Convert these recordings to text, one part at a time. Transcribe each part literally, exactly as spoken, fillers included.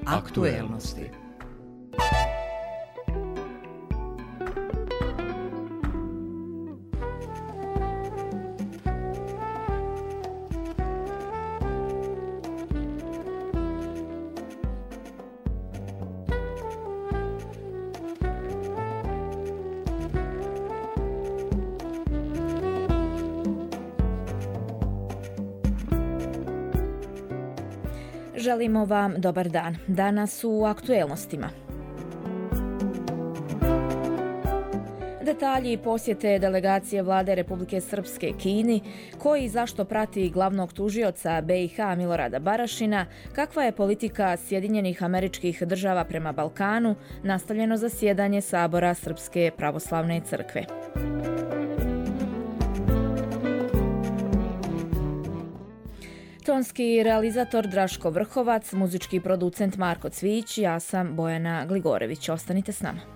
Aktuelnosti. Želimo vam dobar dan. Danas u aktuelnostima. Detalji posjete delegacije vlade Republike Srpske Kini, koji i zašto prati glavnog tužioca B i H Milorada Barašina, kakva je politika Sjedinjenih Američkih Država prema Balkanu, nastavljeno zasjedanje Sabora Srpske pravoslavne crkve. Tonski realizator Draško Vrhovac, muzički producent Marko Cvić, ja sam Bojana Gligorević. Ostanite s nama.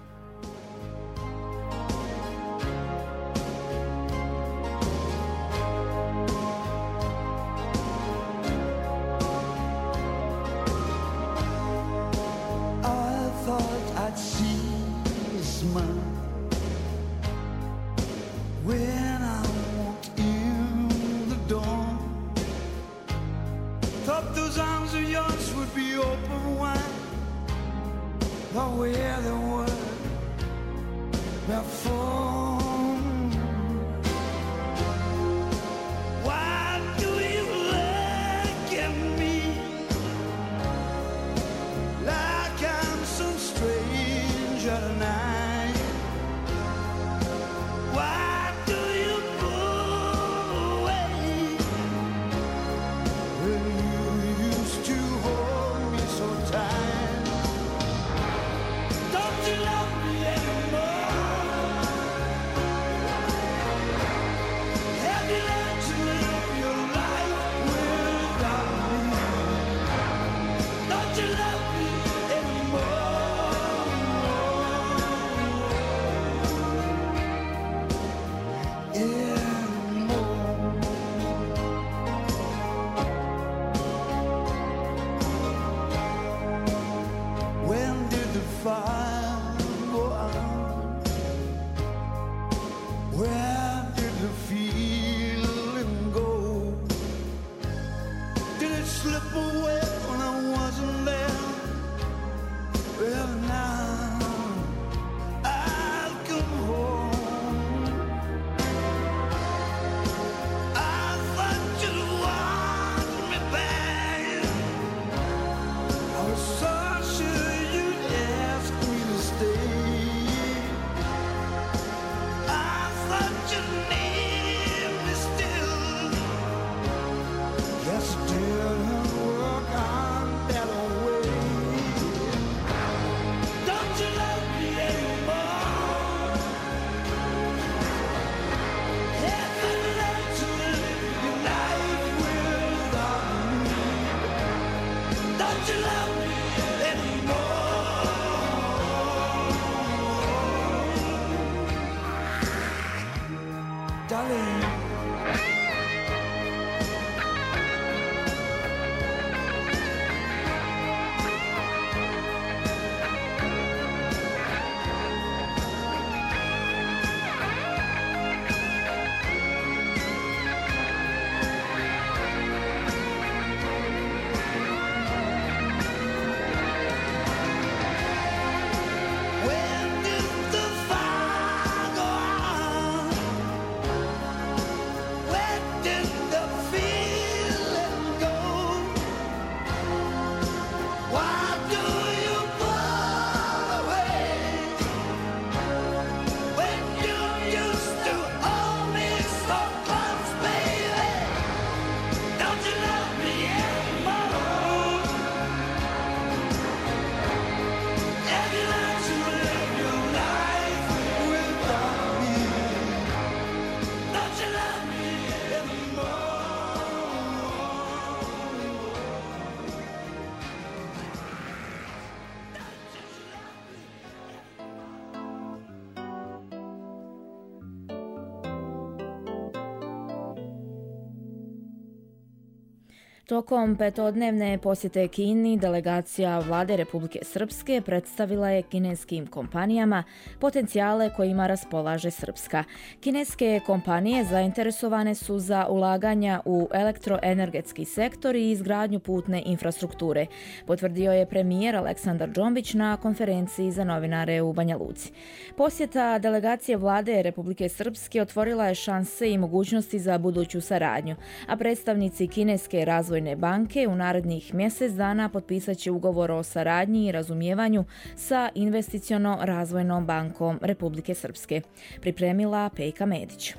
Tokom petodnevne posjete Kini, delegacija vlade Republike Srpske predstavila je kineskim kompanijama potencijale kojima raspolaže Srpska. Kineske kompanije zainteresovane su za ulaganja u elektroenergetski sektor i izgradnju putne infrastrukture, potvrdio je premijer Aleksandar Džombić na konferenciji za novinare u Banja Luci. Posjeta delegacije vlade Republike Srpske otvorila je šanse i mogućnosti za buduću saradnju, a predstavnici Kineske razvojne banke u narednih mjesec dana potpisat će ugovor o saradnji i razumijevanju sa Investiciono-razvojnom bankom Republike Srpske, pripremila Pejka Medić.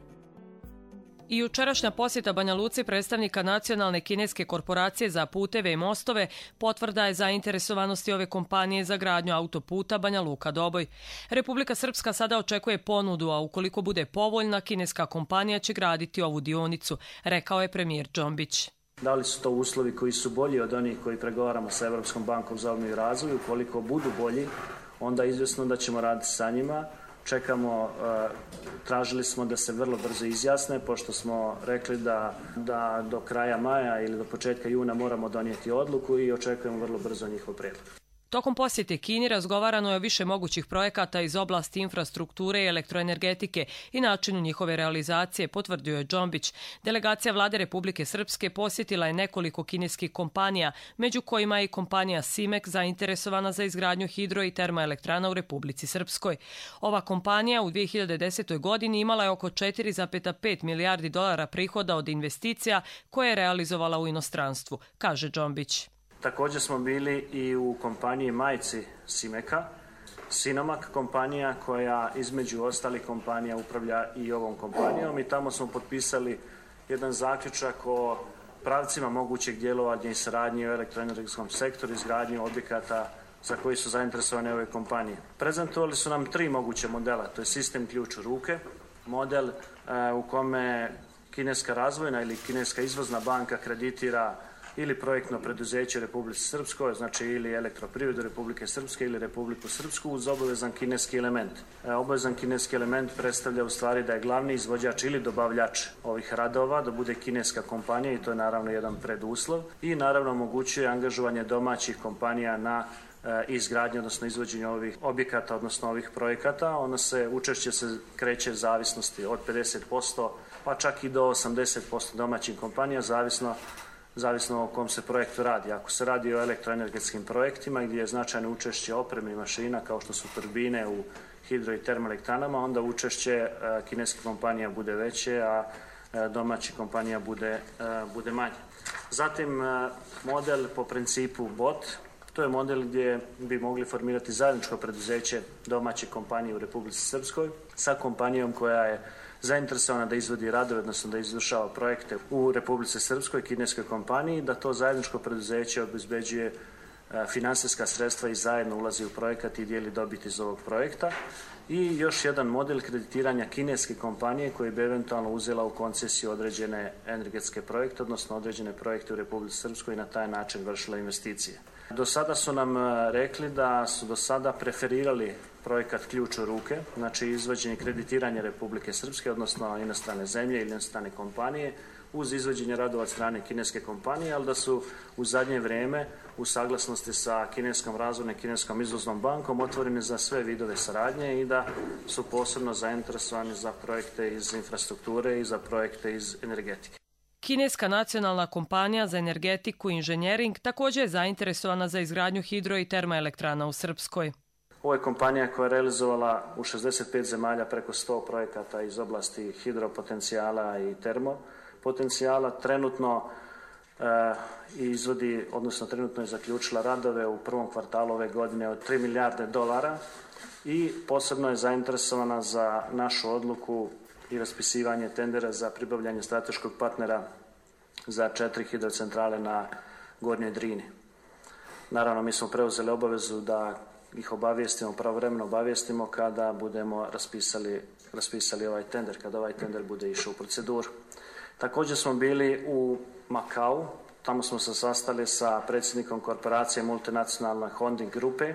I jučerašnja posjeta Banja Luci predstavnika nacionalne kineske korporacije za puteve i mostove potvrda je zainteresovanosti ove kompanije za gradnju autoputa Banja Luka-Doboj. Republika Srpska sada očekuje ponudu, a ukoliko bude povoljna, kineska kompanija će graditi ovu dionicu, rekao je premijer Džombić. Da li su to uslovi koji su bolji od onih koji pregovaramo sa Evropskom bankom za obnovu i razvoj? Ukoliko budu bolji, onda izvjesno da ćemo raditi sa njima. Čekamo, tražili smo da se vrlo brzo izjasne, pošto smo rekli da, da do kraja maja ili do početka juna moramo donijeti odluku i očekujemo vrlo brzo njihov prijedlog. Tokom posjete Kini razgovarano je o više mogućih projekata iz oblasti infrastrukture i elektroenergetike i načinu njihove realizacije, potvrdio je Džombić. Delegacija vlade Republike Srpske posjetila je nekoliko kineskih kompanija, među kojima je i kompanija Simek zainteresovana za izgradnju hidro- i termoelektrana u Republici Srpskoj. Ova kompanija u dvije hiljade desetoj. godini imala je oko četiri zarez pet milijardi dolara prihoda od investicija koje je realizovala u inostranstvu, kaže Džombić. Također smo bili i u kompaniji majci Simeka, Sinomak kompanija koja između ostalih kompanija upravlja i ovom kompanijom i tamo smo potpisali jedan zaključak o pravcima mogućeg djelovanja i saradnje u elektroenergetskom sektoru, izgradnju objekata za koji su zainteresovane ove kompanije. Prezentovali su nam tri moguće modela, to je sistem ključ u ruke, model e, u kome kineska razvojna ili kineska izvozna banka kreditira ili projektno preduzeće Republike Srpskoj, znači ili elektroprivredu Republike Srpske ili Republiku Srpsku uz obavezan kineski element. E, obavezan kineski element predstavlja u stvari da je glavni izvođač ili dobavljač ovih radova, da bude kineska kompanija i to je naravno jedan preduslov i naravno omogućuje angažovanje domaćih kompanija na e, izgradnju, odnosno izvođenju ovih objekata, odnosno ovih projekata. Ono se, učešće se kreće zavisnosti od pedeset posto pa čak i do osamdeset posto domaćih kompanija, zavisno zavisno o kom se projektu radi. Ako se radi o elektroenergetskim projektima gdje je značajno učešće opreme i mašina kao što su turbine u hidro- i termoelektranama, onda učešće kineskih kompanija bude veće, a domaćih kompanija bude, bude manje. Zatim model po principu B O T, to je model gdje bi mogli formirati zajedničko preduzeće domaće kompanije u Republici Srpskoj sa kompanijom koja je zainteresovana da izvodi radove, odnosno da izvršava projekte u Republici Srpskoj, kineskoj kompaniji, da to zajedničko preduzeće obezbeđuje finansijska sredstva i zajedno ulazi u projekat i dijeli dobit iz ovog projekta. I još jedan model kreditiranja kineske kompanije koji bi eventualno uzela u koncesiju određene energetske projekte, odnosno određene projekte u Republici Srpskoj i na taj način vršila investicije. Do sada su nam rekli da su do sada preferirali projekat ključ u ruke, znači izvođenje kreditiranja Republike Srpske, odnosno inostrane zemlje ili inostrane kompanije, uz izvođenje radova od strane kineske kompanije, ali da su u zadnje vrijeme u saglasnosti sa kineskom razvojnom i kineskom izvoznom bankom otvoreni za sve vidove saradnje i da su posebno zainteresovani za projekte iz infrastrukture i za projekte iz energetike. Kineska nacionalna kompanija za energetiku i inženjering također je zainteresovana za izgradnju hidro- i termoelektrana u Srpskoj. Ovo je kompanija koja je realizovala u šezdeset pet zemalja preko sto projekata iz oblasti hidropotencijala i termopotencijala. Trenutno e, izvodi, odnosno trenutno je zaključila radove u prvom kvartalu ove godine od tri milijarde dolara i posebno je zainteresovana za našu odluku i raspisivanje tendera za pribavljanje strateškog partnera za četiri hidrocentrale na Gornjoj Drini. Naravno, mi smo preuzeli obavezu da ih obavijestimo, pravovremeno obavijestimo kada budemo raspisali, raspisali ovaj tender, kada ovaj tender bude išao u proceduru. Također smo bili u Makau, tamo smo se sastali sa predsjednikom korporacije multinacionalne holding grupe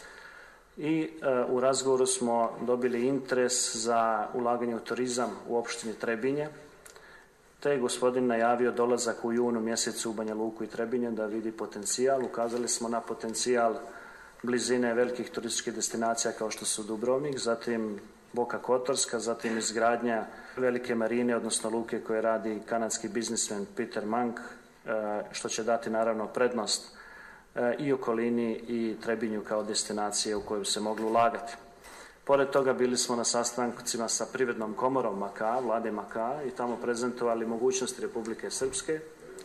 i e, u razgovoru smo dobili interes za ulaganje u turizam u opštini Trebinje. te je gospodin najavio dolazak u junu mjesecu u Banja Luku i Trebinje da vidi potencijal. Ukazali smo na potencijal blizine velikih turističkih destinacija kao što su Dubrovnik, zatim Boka Kotorska, zatim izgradnja velike marine, odnosno luke koje radi kanadski biznismen Peter Monk, što će dati naravno prednost i okolini i Trebinju kao destinacije u koju se moglo ulagati. Pored toga bili smo na sastancima sa Privrednom komorom Maka, vlade Maka, i tamo prezentovali mogućnosti Republike Srpske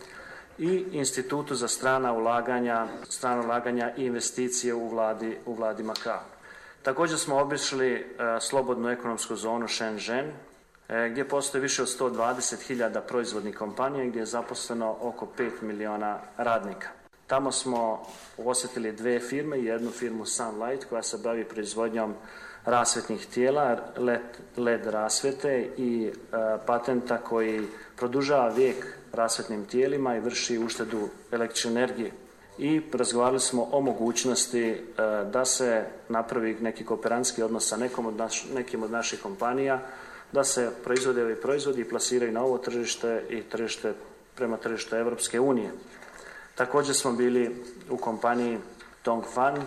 i Institutu za strana ulaganja, strana ulaganja i investicije u vladi, u vladi Maka. Također smo obišli e, slobodnu ekonomsku zonu Shenzhen, e, gdje postoji više od sto dvadeset hiljada proizvodnih kompanija gdje je zaposleno oko pet miliona radnika. Tamo smo posjetili dve firme, jednu firmu Sunlight koja se bavi proizvodnjom rasvetnih tijela, led, led rasvete i e, patenta koji produžava vijek rasvetnim tijelima i vrši uštedu električne energije. I razgovarali smo o mogućnosti e, da se napravi neki kooperantski odnos sa nekom od naš, nekim od naših kompanija, da se proizvode ovi proizvodi i plasiraju na ovo tržište i tržište prema tržištu Evropske unije. Također smo bili u kompaniji Dongfang.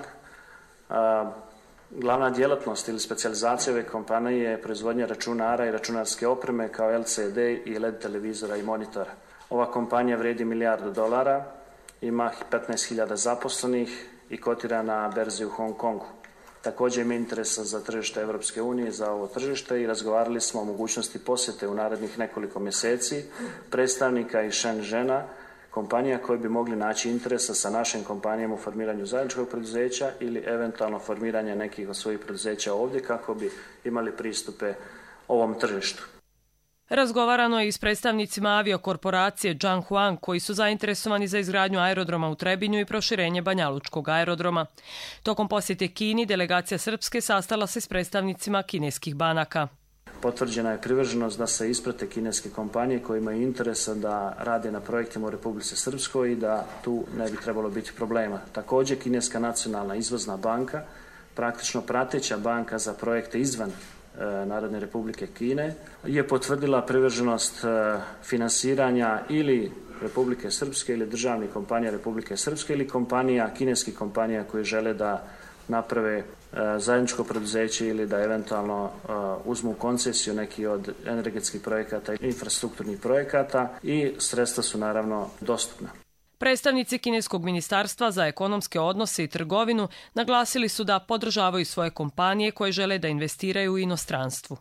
A, glavna djelatnost ili specijalizacija ove kompanije je proizvodnja računara i računarske opreme kao L C D i L E D televizora i monitora. Ova kompanija vredi milijardu dolara, ima petnaest hiljada zaposlenih i kotira na berzi u Hong Kongu. Također ima interesa za tržište Evropske unije, za ovo tržište, i razgovarali smo o mogućnosti posjete u narednih nekoliko mjeseci predstavnika iz Shenzhena, kompanija koji bi mogli naći interesa sa našim kompanijama u formiranju zajedničkog preduzeća ili eventualno formiranje nekih od svojih preduzeća ovdje kako bi imali pristupe ovom tržištu. Razgovarano je i s predstavnicima aviokorporacije Zhanghuang koji su zainteresovani za izgradnju aerodroma u Trebinju i proširenje Banjalučkog aerodroma. Tokom posjete Kini delegacija Srpske sastala se s predstavnicima kineskih banaka. Potvrđena je privrženost da se isprate kineske kompanije koje imaju interesa da rade na projektima u Republici Srpskoj i da tu ne bi trebalo biti problema. Također, Kineska nacionalna izvozna banka, praktično prateća banka za projekte izvan e, Narodne Republike Kine, je potvrdila privrženost e, finansiranja ili Republike Srpske ili državnih kompanija Republike Srpske ili kompanija, kineskih kompanija koje žele da naprave zajedničko preduzeće ili da eventualno uh, uzmu koncesiju neki od energetskih projekata i infrastrukturnih projekata, i sredstva su naravno dostupna. Predstavnici kineskog ministarstva za ekonomske odnose i trgovinu naglasili su da podržavaju svoje kompanije koje žele da investiraju u inostranstvu.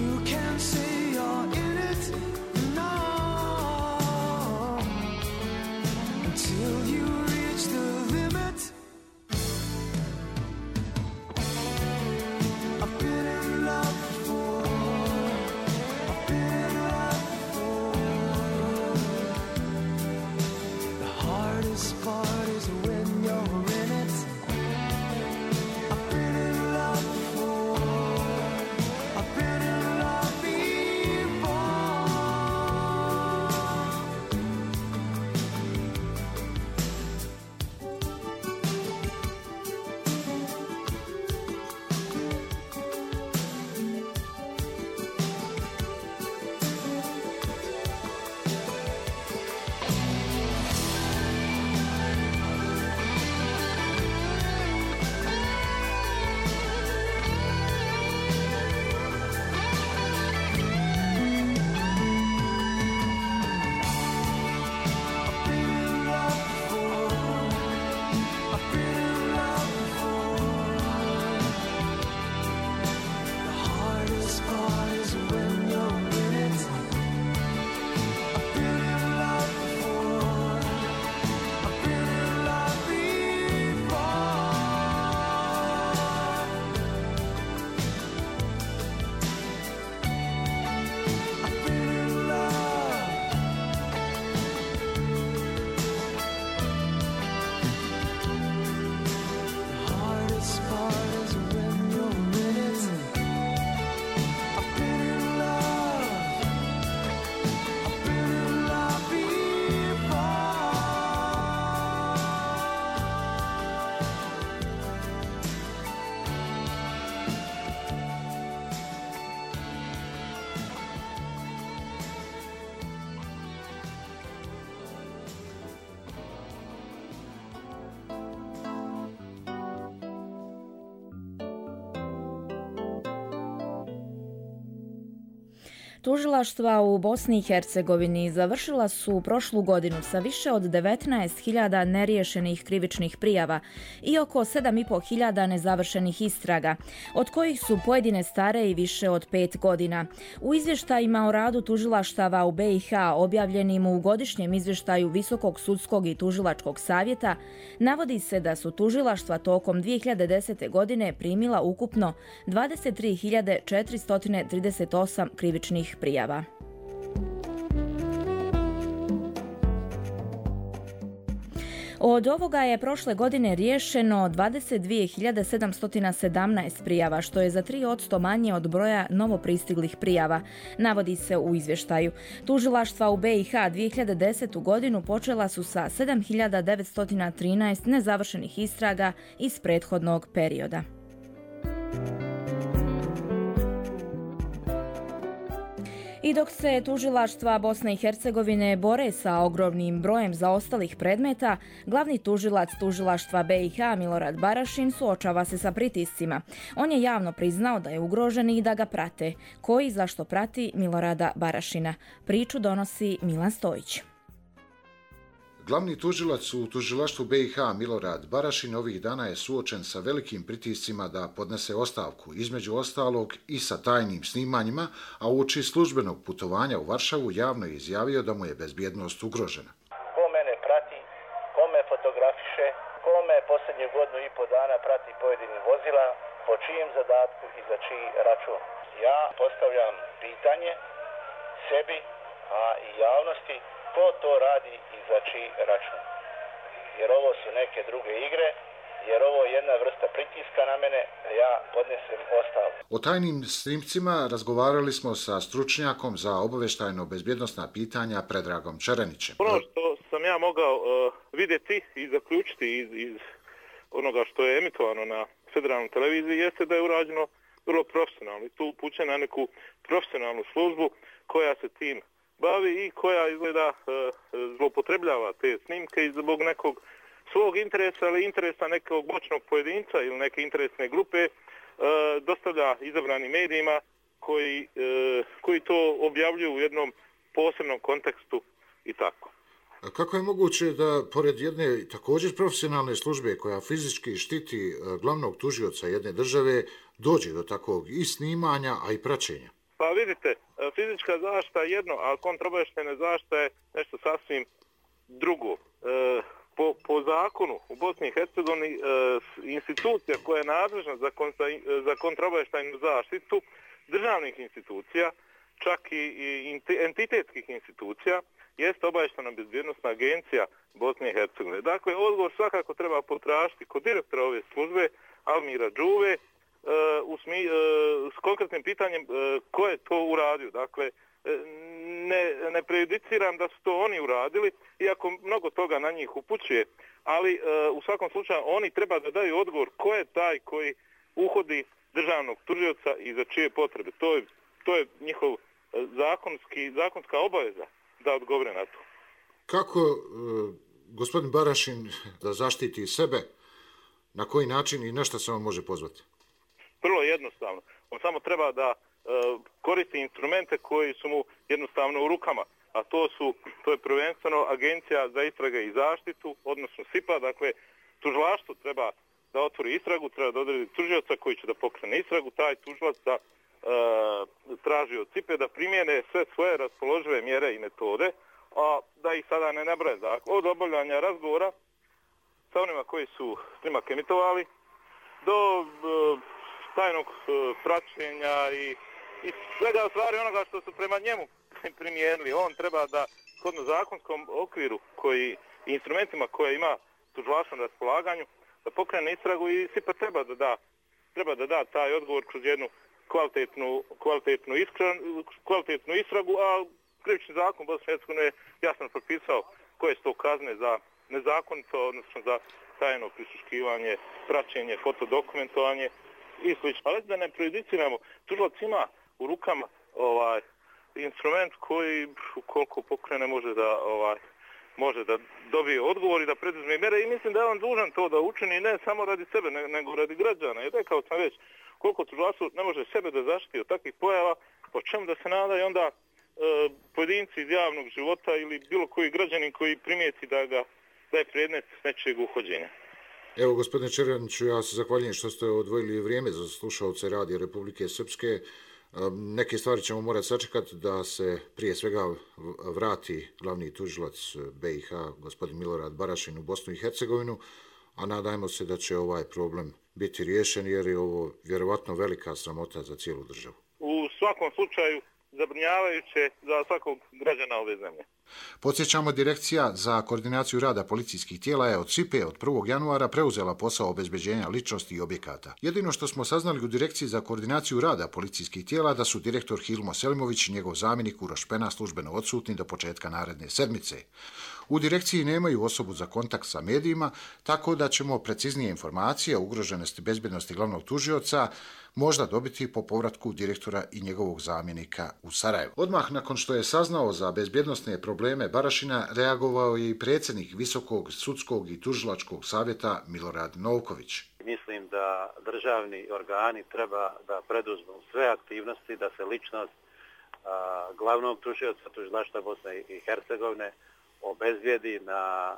Tužilaštva u Bosni i Hercegovini završila su prošlu godinu sa više od devetnaest hiljada neriješenih krivičnih prijava i oko sedam i pol hiljada nezavršenih istraga, od kojih su pojedine stare i više od pet godina. U izvještajima o radu tužilaštava u B i H objavljenim u godišnjem izvještaju Visokog sudskog i tužilačkog savjeta navodi se da su tužilaštva tokom dvije hiljade desete. godine primila ukupno dvadeset tri hiljade četiristo trideset osam krivičnih prijava. Od ovoga je prošle godine riješeno dvadeset dvije hiljade sedamsto sedamnaest prijava, što je za tri posto manje od broja novopristiglih prijava, navodi se u izvještaju. Tužilaštva u B i H dvije hiljade desetu. godinu počela su sa sedam hiljada devetsto trinaest nezavršenih istraga iz prethodnog perioda. I dok se tužilaštva Bosne i Hercegovine bore sa ogromnim brojem zaostalih predmeta, glavni tužilac tužilaštva B i H Milorad Barašin suočava se sa pritiscima. On je javno priznao da je ugrožen i da ga prate. Koji zašto prati Milorada Barašina? Priču donosi Milan Stojić. Glavni tužilac u tužilaštvu B i H Milorad Barašin ovih dana je suočen sa velikim pritiscima da podnese ostavku, između ostalog i sa tajnim snimanjima, a uoči službenog putovanja u Varšavu javno je izjavio da mu je bezbjednost ugrožena. Ko mene prati, ko me fotografiše, ko me posljednju godinu i po dana prati pojedinih vozila, po čijem zadatku i za čiji račun. Ja postavljam pitanje sebi, a i javnosti, ko to radi i za čiji račun. Jer ovo su neke druge igre, jer ovo je jedna vrsta pritiska na mene, da ja podnesem ostavku. O tajnim snimcima razgovarali smo sa stručnjakom za obavještajno-bezbjednosna pitanja Predragom Čerenićem. Ono što sam ja mogao uh, vidjeti i zaključiti iz, iz onoga što je emitovano na federalnoj televiziji jeste da je urađeno vrlo profesionalno. I tu upućen na neku profesionalnu službu koja se tim bavi i koja izgleda e, zloupotrebljava te snimke i zbog nekog svog interesa ili interesa nekog bočnog pojedinca ili neke interesne grupe e, dostavlja izabranim medijima koji, e, koji to objavljuju u jednom posebnom kontekstu i tako. A kako je moguće da pored jedne također profesionalne službe koja fizički štiti glavnog tužioca jedne države dođe do takvog i snimanja, a i praćenja? Pa vidite, fizička zaštita je jedno, a kontraobavještajna zaštita je nešto sasvim drugo. E, po, po zakonu u Bosni i Hercegovini e, institucija koja je nadležna za, kontra, za kontraobavještajnu zaštitu državnih institucija, čak i, i entitetskih institucija, jeste obavještajna bezbjednosna agencija Bosne i Hercegovine. Dakle, odgovor svakako treba potražiti kod direktora ove službe, Almira Đuve, u smi, s konkretnim pitanjem ko je to uradio. Dakle, ne, ne prejudiciram da su to oni uradili, iako mnogo toga na njih upućuje, ali u svakom slučaju oni treba da daju odgovor ko je taj koji uhodi državnog tužioca i za čije potrebe. To je, to je njihov zakonski, zakonska obaveza da odgovore na to. Kako e, gospodin Barašin da zaštiti sebe, na koji način i na što se on može pozvati? Vrlo jednostavno. On samo treba da e, koristi instrumente koji su mu jednostavno u rukama, a to su, to je prvenstveno Agencija za istrage i zaštitu, odnosno S I P A, dakle tužilaštvo treba da otvori istragu, treba da odredi tužioca koji će da pokrene istragu, taj tužilac da e, traži od S I P A da primjene sve svoje raspoložive mjere i metode, a da ih sada ne nabraje. Dakle, od obavljanja razgovora sa onima koji su snimak emitovali do e, tajnog e, praćenja i, i svega stvari onoga što su prema njemu primijenili. On treba da shodno zakonskom okviru koji instrumentima koje ima tužilaštvo na raspolaganju da pokrene istragu i S I P A treba da da, treba da da taj odgovor kroz jednu kvalitetnu, kvalitetnu, iskra, kvalitetnu istragu, a krivični zakon Bosne i Hercegovine je jasno propisao koje su to kazne za nezakonito, odnosno za tajno prisluškivanje, praćenje, fotodokumentovanje i slično. Ali da ne prejudiciramo, tužilac ima u rukama ovaj instrument koji ukoliko pokrene može da ovaj može da dobije odgovor i da preduzme mjere i mislim da je on dužan to da učini ne samo radi sebe, nego radi građana. I rekao sam već, koliko tužilaštvo ne može sebe da zaštiti od takvih pojava, po čemu da se nada i onda e, pojedinci iz javnog života ili bilo koji građanin koji primijeti da ga da je predmet nečijeg uhođenja. Evo, gospodine Čeraniću, ja se zahvaljujem što ste odvojili vrijeme za slušalce Radija Republike Srpske. Neke stvari ćemo morati sačekati da se prije svega vrati glavni tužilac B i H, gospodin Milorad Barašin, u Bosnu i Hercegovinu, a nadajmo se da će ovaj problem biti riješen jer je ovo vjerovatno velika sramota za cijelu državu. U svakom slučaju zabrinjavajuće za svakog građana ove zemlje. Podsjećamo, Direkcija za koordinaciju rada policijskih tijela je od S I P A od prvog januara preuzela posao obezbeđenja ličnosti i objekata. Jedino što smo saznali u Direkciji za koordinaciju rada policijskih tijela da su direktor Hilmo Selimović i njegov zamjenik Uroš Pena službeno odsutni do početka naredne sedmice. U direkciji nemaju osobu za kontakt sa medijima, tako da ćemo preciznije informacije o ugroženosti bezbjednosti glavnog tužioca možda dobiti po povratku direktora i njegovog zamjenika u Sarajevu. Odmah nakon što je saznao za bezbjednosne probleme Barašina, reagovao je i predsjednik Visokog sudskog i tužilačkog savjeta Milorad Novković. Mislim da državni organi treba da preduzmu sve aktivnosti da se ličnost a, glavnog tužioca tužilaštva Bosne i Hercegovine obezbijedi na a,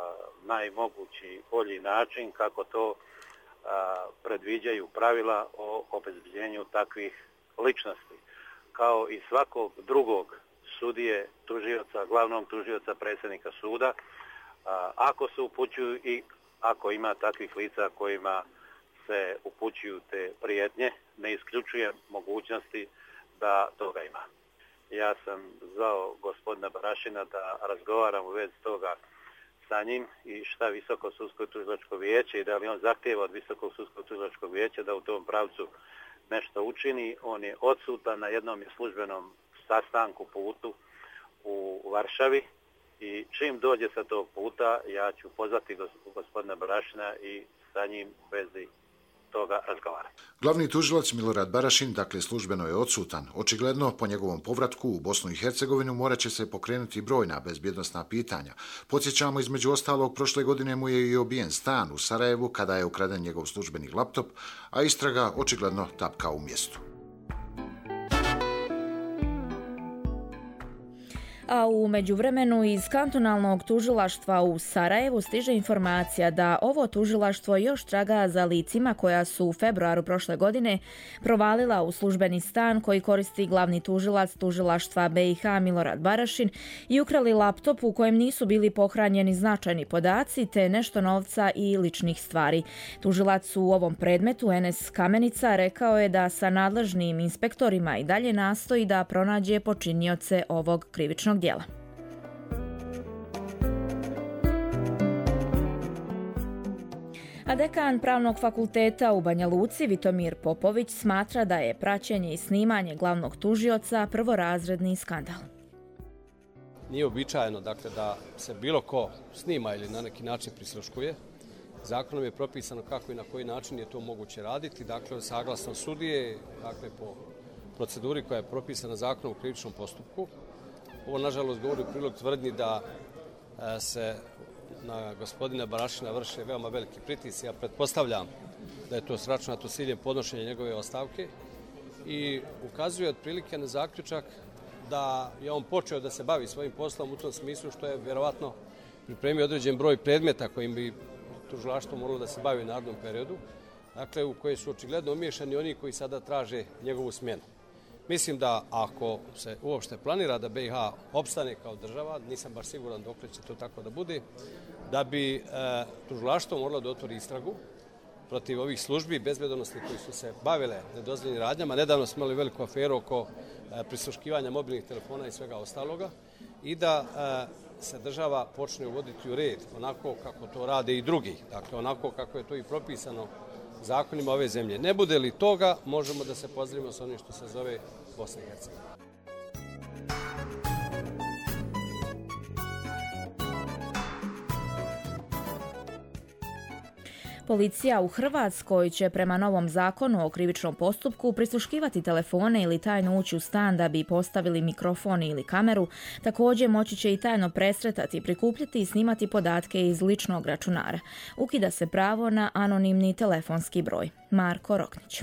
najmogući bolji način kako to a, predviđaju pravila o obezbijeđenju takvih ličnosti. Kao i svakog drugog sudije, tužioca, glavnog tužioca, predsjednika suda, a, ako se upućuju i ako ima takvih lica kojima se upućuju te prijetnje, ne isključuje mogućnosti da toga ima. Ja sam zvao gospodina Barašina da razgovaram u vezi toga sa njim i šta Visoko sudsko tužilačko vijeće i da li on zahtijeva od Visokog sudskog tužilačkog vijeća da u tom pravcu nešto učini. On je odsutan na jednom službenom sastanku putu u Varšavi i čim dođe sa tog puta ja ću pozvati gospodina Barašina i sa njim u vezi toga razgovarati. Glavni tužilac Milorad Barašin, dakle, službeno je odsutan. Očigledno, po njegovom povratku u Bosnu i Hercegovinu morat će se pokrenuti brojna bezbjednosna pitanja. Podsjećamo, između ostalog, prošle godine mu je i obijen stan u Sarajevu kada je ukraden njegov službeni laptop, a istraga očigledno tapka u mjestu. A u međuvremenu iz kantonalnog tužilaštva u Sarajevu stiže informacija da ovo tužilaštvo još traga za licima koja su u februaru prošle godine provalila u službeni stan koji koristi glavni tužilac tužilaštva B i H Milorad Barašin i ukrali laptop u kojem nisu bili pohranjeni značajni podaci te nešto novca i ličnih stvari. Tužilac u ovom predmetu Enes Kamenica rekao je da sa nadležnim inspektorima i dalje nastoji da pronađe počinioce ovog krivičnog djela. A dekan Pravnog fakulteta u Banja Luci, Vitomir Popović, smatra da je praćenje i snimanje glavnog tužioca prvorazredni skandal. Nije običajeno dakle, da se bilo ko snima ili na neki način prisluškuje. Zakonom je propisano kako i na koji način je to moguće raditi. Dakle, saglasno sudije, dakle, po proceduri koja je propisana zakonom o krivičnom postupku. Ovo, nažalost, govori u prilog tvrdnji da se na gospodina Barašina vrše veoma veliki pritisci. Ja pretpostavljam da je to sračunato s ciljem podnošenja njegove ostavke i ukazuje otprilike na zaključak da je on počeo da se bavi svojim poslom u tom smislu što je vjerovatno pripremio određen broj predmeta kojim bi tužilaštvo moralo da se bavi u narednom periodu, dakle u koje su očigledno umiješani oni koji sada traže njegovu smjenu. Mislim da ako se uopšte planira da B i H opstane kao država, nisam baš siguran dokle će to tako da bude, da bi e, tužilaštvo moralo da otvori istragu protiv ovih službi bezbednosti koji su se bavile nedozvoljenim radnjama. Nedavno smo imali veliku aferu oko e, prisluškivanja mobilnih telefona i svega ostaloga i da e, se država počne uvoditi u red onako kako to rade i drugi, dakle onako kako je to i propisano zakonima ove zemlje. Ne bude li toga, možemo da se pozdravimo sa onim što se zove Bosna i Hercegovina. Policija u Hrvatskoj će prema novom zakonu o krivičnom postupku prisluškivati telefone ili tajno ući u stan da bi postavili mikrofon ili kameru. Također moći će i tajno presretati, prikupljati i snimati podatke iz ličnog računara. Ukida se pravo na anonimni telefonski broj. Marko Roknić.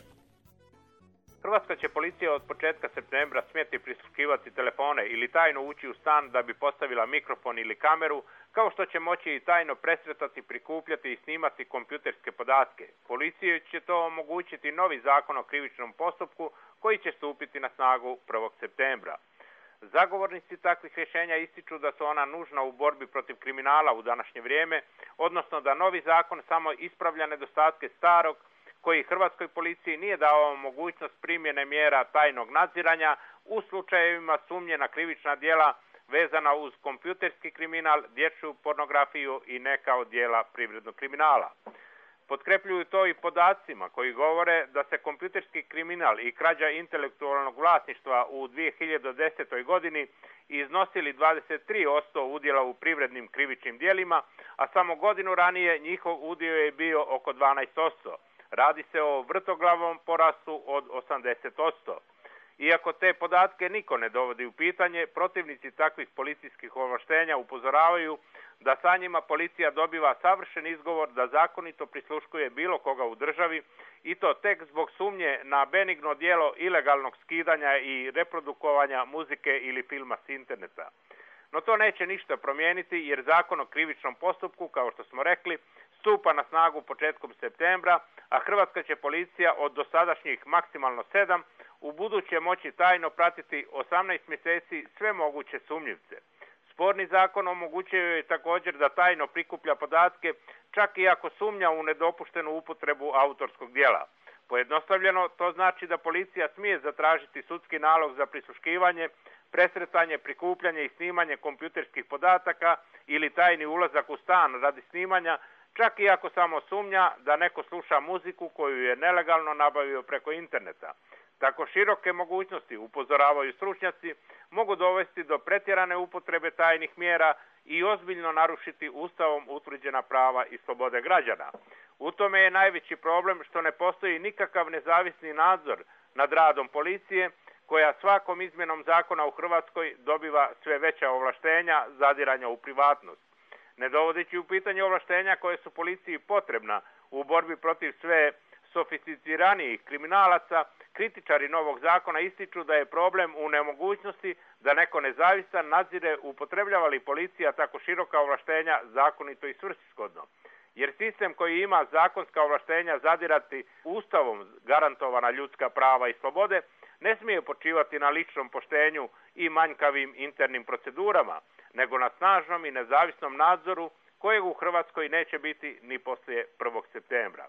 Hrvatska će policija od početka septembra smjeti prisluškivati telefone ili tajno ući u stan da bi postavila mikrofon ili kameru, kao što će moći i tajno presretati, prikupljati i snimati kompjuterske podatke. Policiji će to omogućiti novi zakon o krivičnom postupku koji će stupiti na snagu prvog septembra. Zagovornici takvih rješenja ističu da su ona nužna u borbi protiv kriminala u današnje vrijeme, odnosno da novi zakon samo ispravlja nedostatke starog, koji Hrvatskoj policiji nije dao mogućnost primjene mjera tajnog nadziranja u slučajevima sumnje na krivična djela vezana uz kompjuterski kriminal, dječju pornografiju i neka od djela privrednog kriminala. Potkrepljuju to i podacima koji govore da se kompjuterski kriminal i krađa intelektualnog vlasništva u dvije hiljade desetoj godini iznosili dvadeset tri posto udjela u privrednim krivičnim djelima, a samo godinu ranije njihov udio je bio oko dvanaest posto. Radi se o vrtoglavom porastu od osamdeset posto. Iako te podatke niko ne dovodi u pitanje, protivnici takvih policijskih ovlaštenja upozoravaju da sa njima policija dobiva savršen izgovor da zakonito prisluškuje bilo koga u državi i to tek zbog sumnje na benigno djelo ilegalnog skidanja i reprodukovanja muzike ili filma s interneta. No to neće ništa promijeniti jer zakon o krivičnom postupku, kao što smo rekli, stupa na snagu početkom septembra, a hrvatska će policija od dosadašnjih maksimalno sedam u buduće moći tajno pratiti osamnaest mjeseci sve moguće sumnjivce. Sporni zakon omogućuje joj također da tajno prikuplja podatke čak i ako sumnja u nedopuštenu upotrebu autorskog djela. Pojednostavljeno, to znači da policija smije zatražiti sudski nalog za prisluškivanje, presretanje, prikupljanje i snimanje kompjuterskih podataka ili tajni ulazak u stan radi snimanja, čak i ako samo sumnja da neko sluša muziku koju je nelegalno nabavio preko interneta. Tako široke mogućnosti, upozoravaju stručnjaci, mogu dovesti do pretjerane upotrebe tajnih mjera i ozbiljno narušiti Ustavom utvrđena prava i slobode građana. U tome je najveći problem što ne postoji nikakav nezavisni nadzor nad radom policije, koja svakom izmjenom zakona u Hrvatskoj dobiva sve veća ovlaštenja zadiranja u privatnost. Ne dovodeći u pitanje ovlaštenja koje su policiji potrebna u borbi protiv sve sofisticiranijih kriminalaca, kritičari novog zakona ističu da je problem u nemogućnosti da neko nezavisan nadzire upotrebljava li policija tako široka ovlaštenja zakonito i svrsishodno. Jer sistem koji ima zakonska ovlaštenja zadirati ustavom garantovana ljudska prava i slobode ne smije počivati na ličnom poštenju i manjkavim internim procedurama, nego na snažnom i nezavisnom nadzoru kojeg u Hrvatskoj neće biti ni poslije prvog septembra.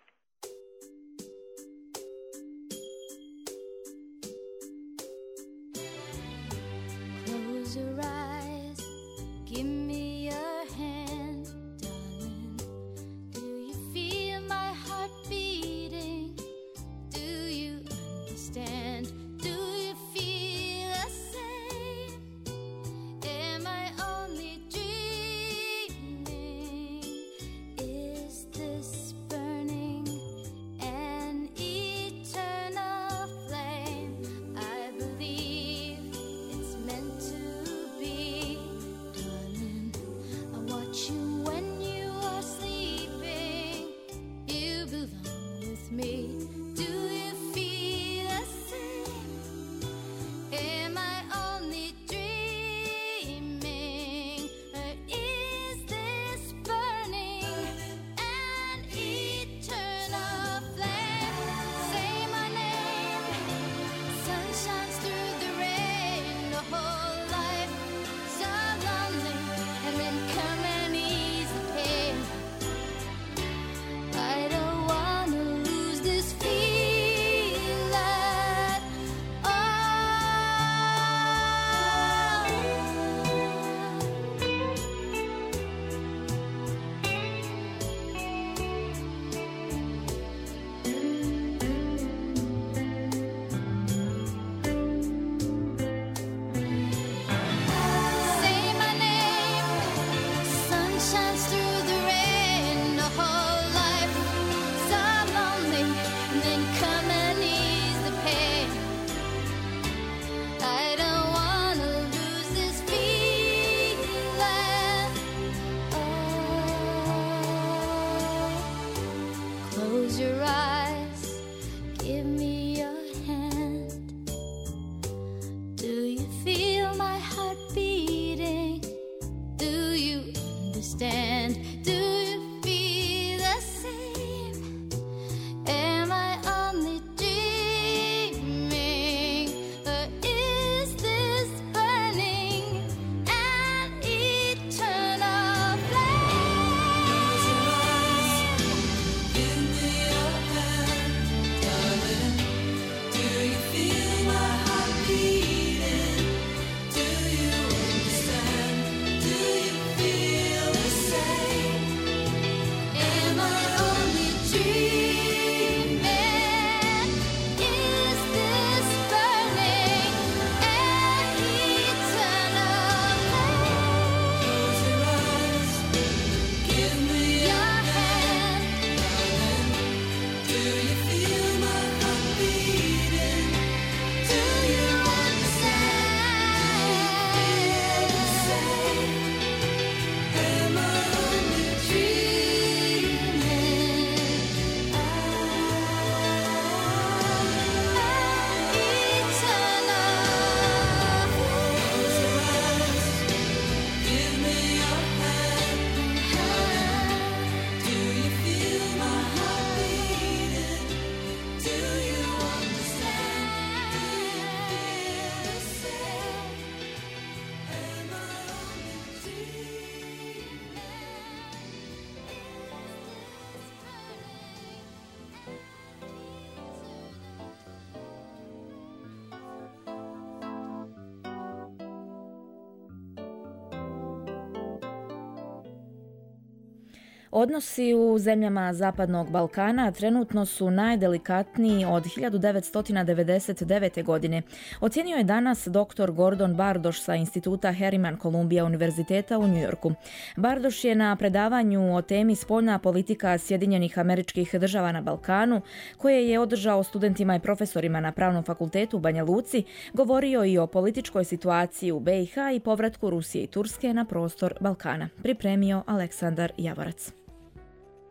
Odnosi u zemljama Zapadnog Balkana trenutno su najdelikatniji od hiljadu devetsto devedeset devete. godine. Ocijenio je danas doktor Gordon Bardoš sa instituta Harriman Columbia univerziteta u Njujorku. Bardoš je na predavanju o temi spoljna politika Sjedinjenih Američkih Država na Balkanu, koje je održao studentima i profesorima na Pravnom fakultetu u Banja Luci, govorio i o političkoj situaciji u B i H i povratku Rusije i Turske na prostor Balkana. Pripremio Aleksandar Javorac.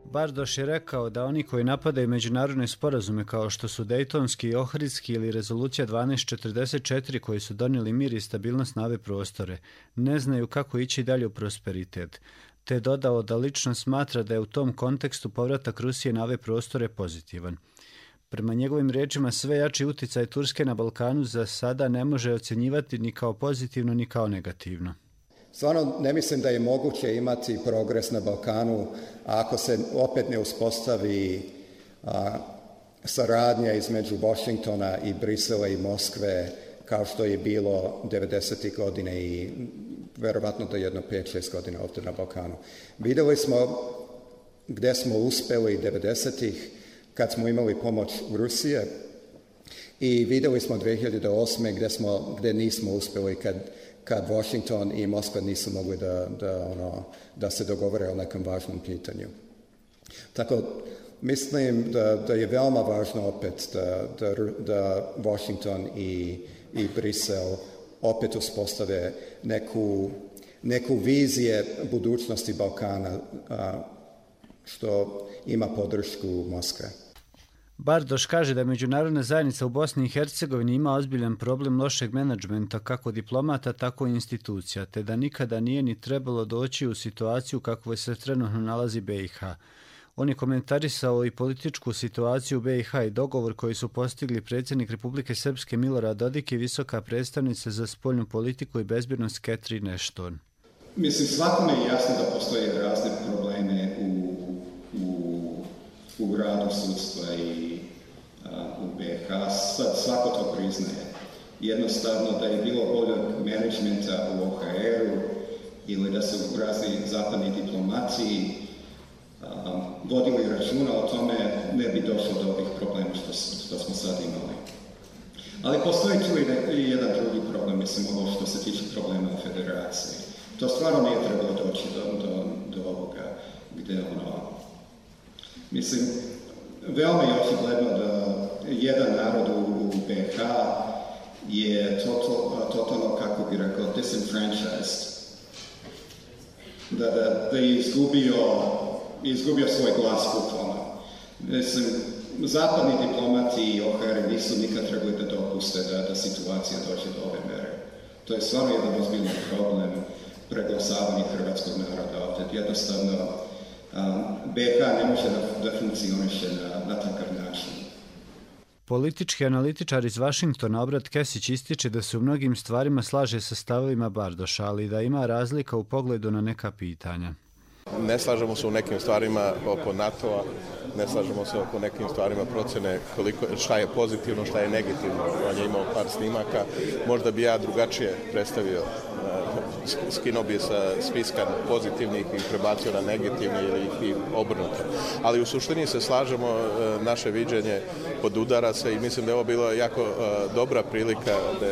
Bardoš je rekao da oni koji napadaju međunarodne sporazume kao što su Dejtonski, Ohridski ili Rezolucija dvanaest četrdeset četiri koji su donijeli mir i stabilnost na ove prostore, ne znaju kako ići dalje u prosperitet, te dodao da lično smatra da je u tom kontekstu povratak Rusije na ove prostore pozitivan. Prema njegovim riječima, sve jači uticaj Turske na Balkanu za sada ne može ocjenjivati ni kao pozitivno ni kao negativno. Stvarno ne mislim da je moguće imati progres na Balkanu ako se opet ne uspostavi a, saradnja između Washingtona i Brisela i Moskve kao što je bilo devedesetih godine i verovatno do jedno pet šest godina ovdje na Balkanu. Vidjeli smo gdje smo uspeli devedesetih kad smo imali pomoć Rusije i vidjeli smo dvije hiljade osme gdje, smo, gdje nismo uspeli kad kad Washington i Moskva nisu mogli da, da, ono, da se dogovore o nekom važnom pitanju. Tako, mislim da, da je veoma važno opet da, da, da Washington i, i Brisel opet uspostave neku, neku vizije budućnosti Balkana, a, što ima podršku Moskve. Bardoš kaže da međunarodna zajednica u Bosni i Hercegovini ima ozbiljan problem lošeg menadžmenta kako diplomata, tako i institucija, te da nikada nije ni trebalo doći u situaciju kakvoj se trenutno nalazi B i H. On je komentarisao i političku situaciju u B i H i dogovor koji su postigli predsjednik Republike Srpske Milorad Dodik i visoka predstavnica za spoljnu politiku i bezbjednost Catherine Ashton. Mislim, svakome je jasno da postoje razne probleme u, u u radu sudstva i a, u B i H. Svako to priznaje. Jednostavno da je bilo boljeg menadžmenta u O H R-u ili da se u razni zapadni diplomaciji a, vodili računa o tome, ne bi došlo do ovih problema što, što smo sad imali. Ali postoji tu i, ne, i jedan drugi problem, mislim, ovo što se tiče problema u federaciji. To stvarno nije trebalo doći do, do, do ovoga gdje ono Mislim, veoma je očigledno da jedan narod u B i H je total, totalno, kako bi rekao, disenfranchised. Da, da, da je izgubio, izgubio svoj glas bukvalno. Mislim, zapadni diplomati i O H R nisu nikad trebali da dopuste da, da situacija dođe do ove mere. To je stvarno jedan ozbiljan problem preglasavanja hrvatskog naroda ovdje. Jednostavno, B i H ne može da, da funkcioniše na, na takav način. Politički analitičar iz Vašingtona Obrat Kesić ističe da se u mnogim stvarima slaže sa stavovima Bardoša, ali da ima razlika u pogledu na neka pitanja. Ne slažemo se u nekim stvarima oko NATO-a, ne slažemo se oko nekim stvarima procjene koliko, šta je pozitivno, šta je negativno. On je imao par snimaka, možda bi ja drugačije predstavio, skinuo bi sa spiska pozitivnih i prebacio na negativne ili i obrnuto. Ali u suštini se slažemo, naše viđenje podudara se i mislim da je ovo bilo jako dobra prilika da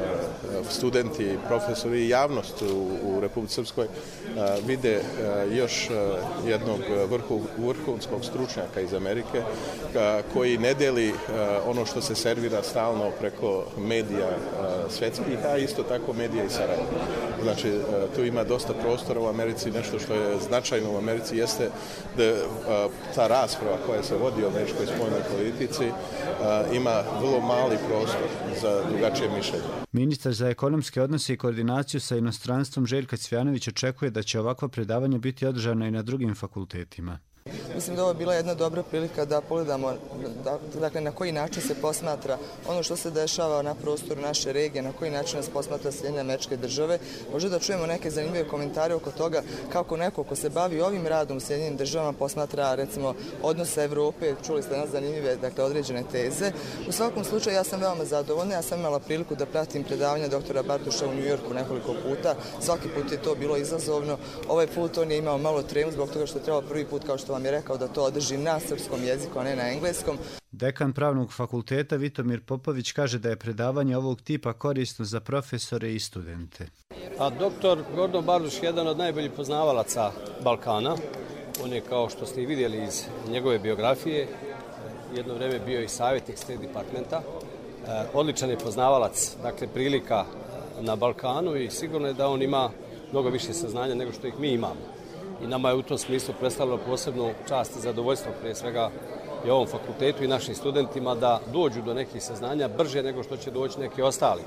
studenti, profesori i javnost u, u Republici Srpskoj vide još jednog vrhu, vrhunskog stručnjaka iz Amerike koji ne deli ono što se servira stalno preko medija svjetskih, a isto tako medija iz Sarajeva. Znači, tu ima dosta prostora u Americi, nešto što je značajno u Americi jeste da ta rasprava koja se vodi o američkoj spoljnoj politici ima vrlo mali prostor za drugačije mišljenje. Ministar za ekonomske odnose i koordinaciju sa inostranstvom Željko Cvjanović očekuje da će ovakva predavanja biti održana i na drugim fakultetima. Mislim da ovo je bila jedna dobra prilika da pogledamo dakle, na koji način se posmatra ono što se dešava na prostoru naše regije, na koji način nas posmatra Sjedinjene Američke Države. Možda da čujemo neke zanimljive komentare oko toga kako neko ko se bavi ovim radom u Sjedinjenim Državama posmatra recimo odnose Evrope, čuli ste nas zanimljive dakle, određene teze. U svakom slučaju ja sam veoma zadovoljna, ja sam imala priliku da pratim predavanja doktora Bardoša u Njujorku nekoliko puta, svaki put je to bilo izazovno, ovaj put on je imao malo tremu zbog toga što je trebao prvi put kao što vam je rekao da to održi na srpskom jeziku, a ne na engleskom. Dekan Pravnog fakulteta Vitomir Popović kaže da je predavanje ovog tipa korisno za profesore i studente. A doktor Gordon Bardoš je jedan od najboljih poznavalaca Balkana. On je, kao što ste i vidjeli iz njegove biografije, jedno vreme bio i savjetnik State Departmenta. Odličan je poznavalac, dakle, prilika na Balkanu i sigurno je da on ima mnogo više saznanja nego što ih mi imamo. i nama je u tom smislu predstavljeno posebnu čast i zadovoljstvo prije svega i ovom fakultetu i našim studentima da dođu do nekih saznanja brže nego što će doći neki ostali.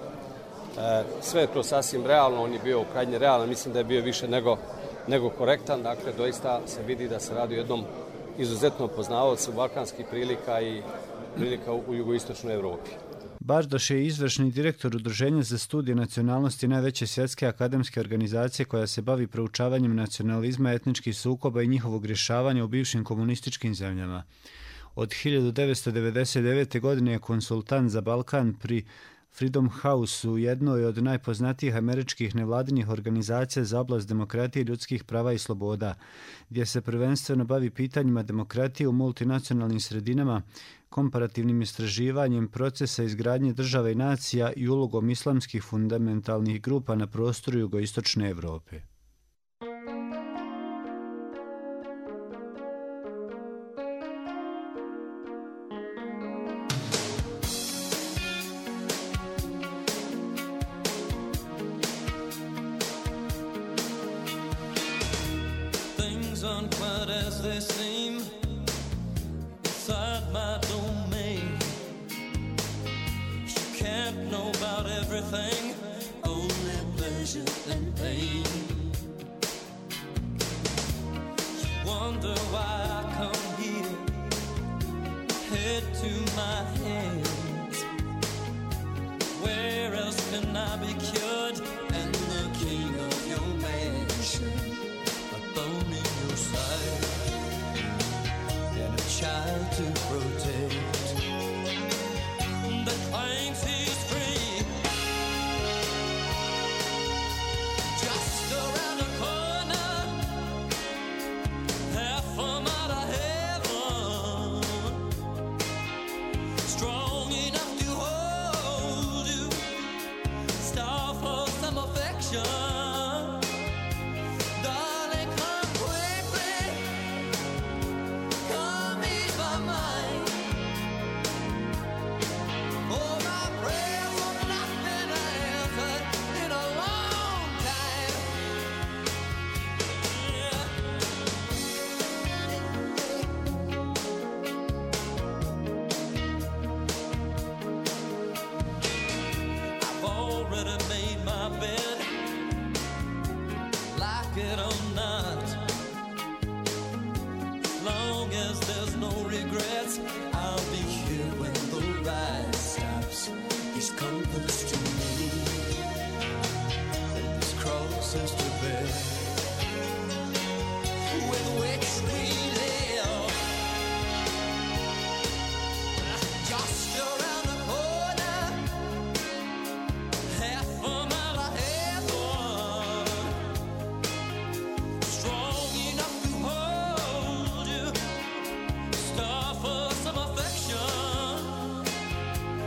E, sve je to sasvim realno, on je bio krajnje realan, mislim da je bio više nego, nego korektan, dakle doista se vidi da se radi o jednom izuzetnom poznavalcu balkanskih prilika i prilika u jugoistočnoj Evropi. Bardoš je izvršni direktor Udruženja za studije nacionalnosti najveće svjetske akademske organizacije koja se bavi proučavanjem nacionalizma, etničkih sukoba i njihovog rješavanja u bivšim komunističkim zemljama. Od hiljadu devetsto devedeset devete. godine je konsultant za Balkan pri Freedom House u jednoj od najpoznatijih američkih nevladinih organizacija za oblast demokratije, ljudskih prava i sloboda, gdje se prvenstveno bavi pitanjima demokratije u multinacionalnim sredinama, komparativnim istraživanjem procesa izgradnje države i nacija i ulogom islamskih fundamentalnih grupa na prostoru jugoistočne Evrope.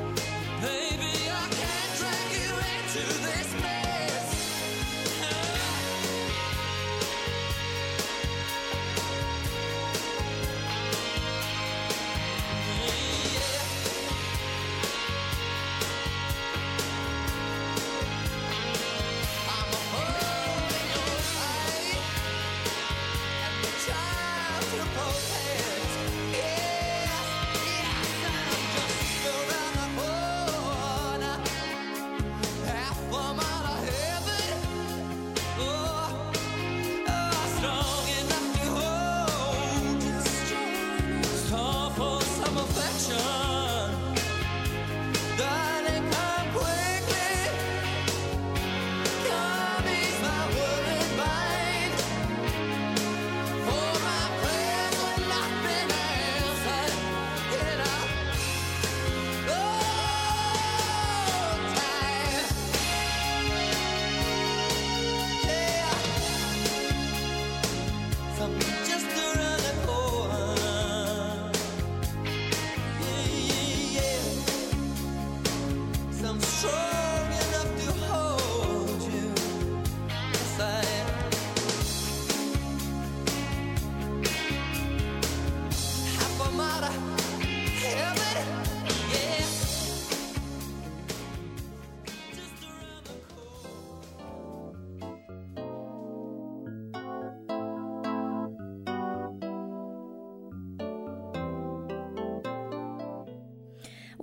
Baby, I can't drag you into this mess.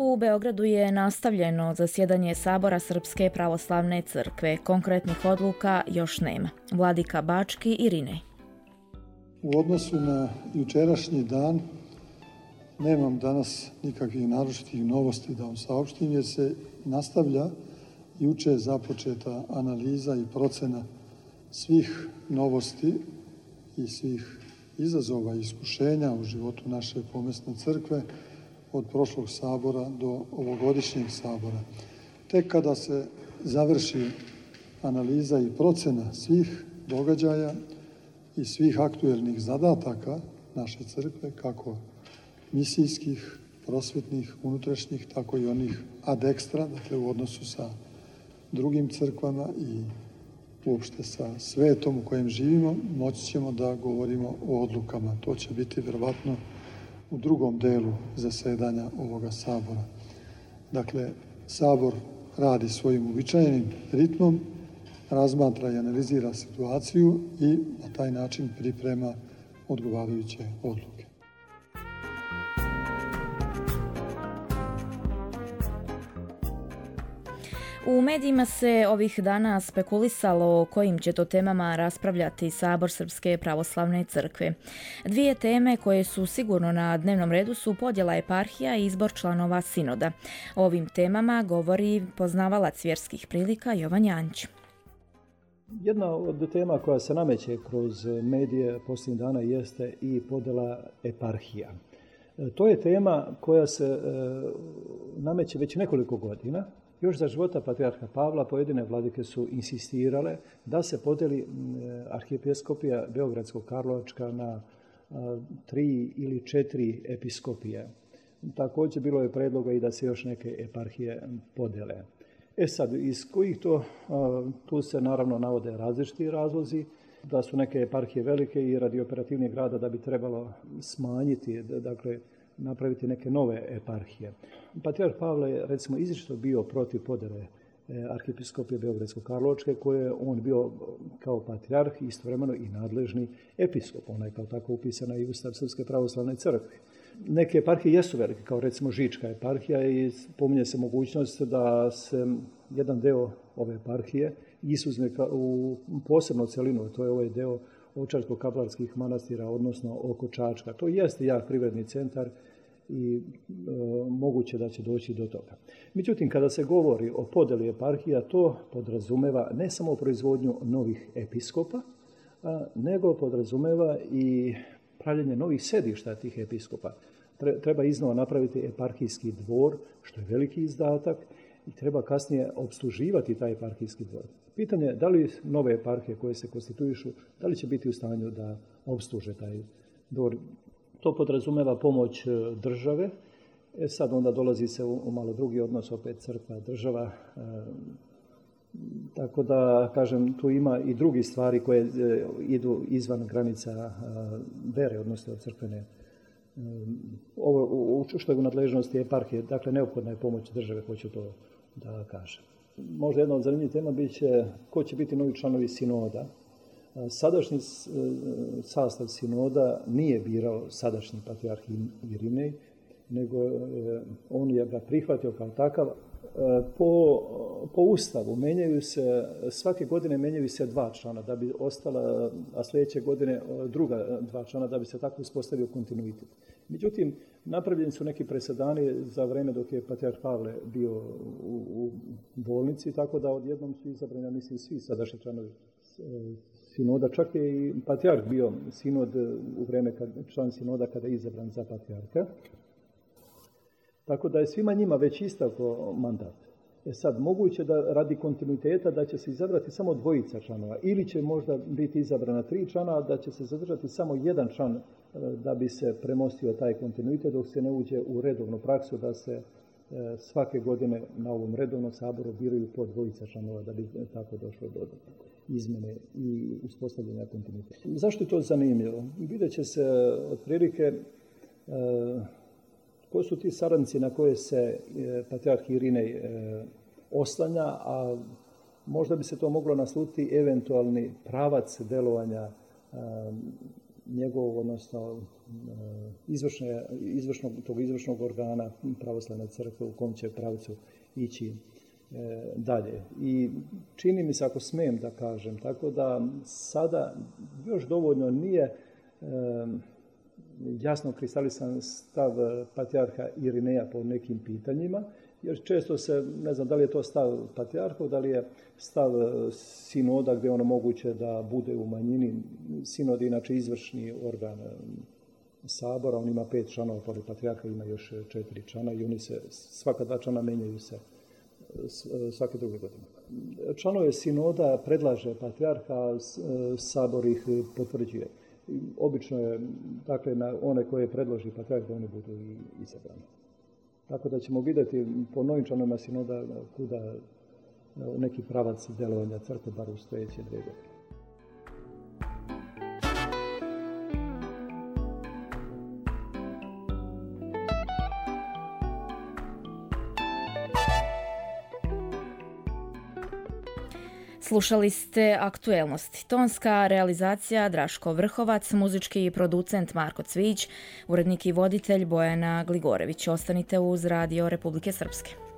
U Beogradu je nastavljeno zasjedanje Sabora Srpske pravoslavne crkve. Konkretnih odluka još nema. Vladika Bački i Rinej. U odnosu na jučerašnji dan nemam danas nikakvih naročitih novosti da vam saopštim, jer se nastavlja juče započeta analiza i procena svih novosti i svih izazova i iskušenja u životu naše pomesne crkve od prošlog sabora do ovogodišnjeg sabora. Tek kada se završi analiza i procena svih događaja i svih aktuelnih zadataka naše crkve, kako misijskih, prosvetnih, unutrašnjih, tako i onih ad extra, dakle u odnosu sa drugim crkvama i uopšte sa svetom u kojem živimo, moći ćemo da govorimo o odlukama. To će biti verovatno u drugom delu zasedanja ovoga sabora. Dakle, sabor radi svojim uobičajenim ritmom, razmatra i analizira situaciju i na taj način priprema odgovarajuće odluke. U medijima se ovih dana spekulisalo o kojim će to temama raspravljati Sabor Srpske pravoslavne crkve. Dvije teme koje su sigurno na dnevnom redu su podjela eparhija i izbor članova sinoda. O ovim temama govori poznavalac vjerskih prilika Jovan Janjić. Jedna od tema koja se nameće kroz medije posljednjih dana jeste i podjela eparhija. To je tema koja se nameće već nekoliko godina. Još za života patrijarha Pavla pojedine vladike su insistirale da se podijeli arhijepiskopija Beogradsko-Karlovačka na tri ili četiri episkopije. Također bilo je predloga i da se još neke eparhije podijele. E sad, iz kojih to, tu se naravno navode različiti razlozi, da su neke eparhije velike i radi operativnijeg rada da bi trebalo smanjiti, dakle, napraviti neke nove eparhije. Patrijarh Pavle je, recimo, izričito bio protiv podjele arhijepiskopije Beogradsko-Karlovačke, koje je on bio kao patrijarh istovremeno i nadležni episkop. Ona je kao tako upisana i Ustav Srpske pravoslavne crkve. Neke eparhije jesu velike, kao recimo Žička eparhija, i spominje se mogućnost da se jedan deo ove eparhije izuzme u posebnu celinu, to je ovaj deo Ovčarsko-Kablarskih manastira, odnosno oko Čačka. To jeste jak privredni centar i e, moguće da će doći do toga. Međutim, kada se govori o podjeli eparhija, to podrazumeva ne samo proizvodnju novih episkopa, a, nego podrazumeva i pravljenje novih sedišta tih episkopa. Treba iznova napraviti eparhijski dvor, što je veliki izdatak, i treba kasnije opsluživati taj eparhijski dvor. Pitanje je da li nove eparhije koje se konstituišu, da li će biti u stanju da opsluže taj dvor. To podrazumeva pomoć države. E sad onda dolazi se u, u malo drugi odnos, opet crkva, država. E, tako da, kažem, tu ima i drugi stvari koje e, idu izvan granica e, vere, odnosno crkvene. E, ovo u, što je u nadležnosti eparhije, dakle, neophodna je pomoć države, hoću to da kažem. Možda jedna od zanimljivih tema bit će ko će biti novi članovi sinoda. Sadašnji sastav sinoda nije birao sadašnji patrijarh Irinej, nego on je ga prihvatio kao takav. Po, po Ustavu menjaju se, svake godine menjaju se dva člana da bi ostala, a sljedeće godine druga dva člana da bi se tako uspostavio kontinuitet. Međutim, napravljeni su neki presedani za vreme dok je patrijarh Pavle bio u, u bolnici, tako da odjednom su izabrani, mislim, svi sadašnji članovi sinoda. Čak je i patrijarh bio sinod u vreme kad, član sinoda kada je izabran za patrijarha. Tako da je svima njima već istakao mandat. E sad, moguće da radi kontinuiteta da će se izabrati samo dvojica članova ili će možda biti izabrana tri člana, da će se zadržati samo jedan član da bi se premostio taj kontinuitet dok se ne uđe u redovnu praksu da se svake godine na ovom redovnom saboru biraju po dvojica članova da bi tako došlo do izmjene i uspostavljanja kontinuiteta. Zašto je to zanimljivo? Vidjet će se otprilike koji su ti saradnici na koje se patrijarh Irinej oslanja, a možda bi se to moglo naslutiti eventualni pravac delovanja njegov, odnosno izvršne, izvršnog, tog izvršnog organa pravoslavne crkve u kom će pravcu ići dalje. I čini mi se, ako smijem da kažem, tako da sada još dovoljno nije e, jasno kristalisan stav patrijarha Irineja po nekim pitanjima, jer često se, ne znam da li je to stav patrijarhov, da li je stav sinoda gdje je ono moguće da bude u manjini. Sinod je inače izvršni organ sabora, on ima pet članova, pored patrijarha ima još četiri člana i oni se, svaka dva člana menjaju se svake druge godine. Članove sinoda predlaže patrijarha, sabor ih potvrđuje. Obično je, dakle, na one koje predloži patrijarh da oni budu i izabrani. Tako da ćemo vidjeti po novim članovima sinoda kuda neki pravac djelovanja crkve, bar u sljedeće dvije godine. Slušali ste Aktuelnosti. Tonska realizacija Draško Vrhovac, muzički producent Marko Cvić, urednik i voditelj Bojana Gligorević. Ostanite uz Radio Republike Srpske.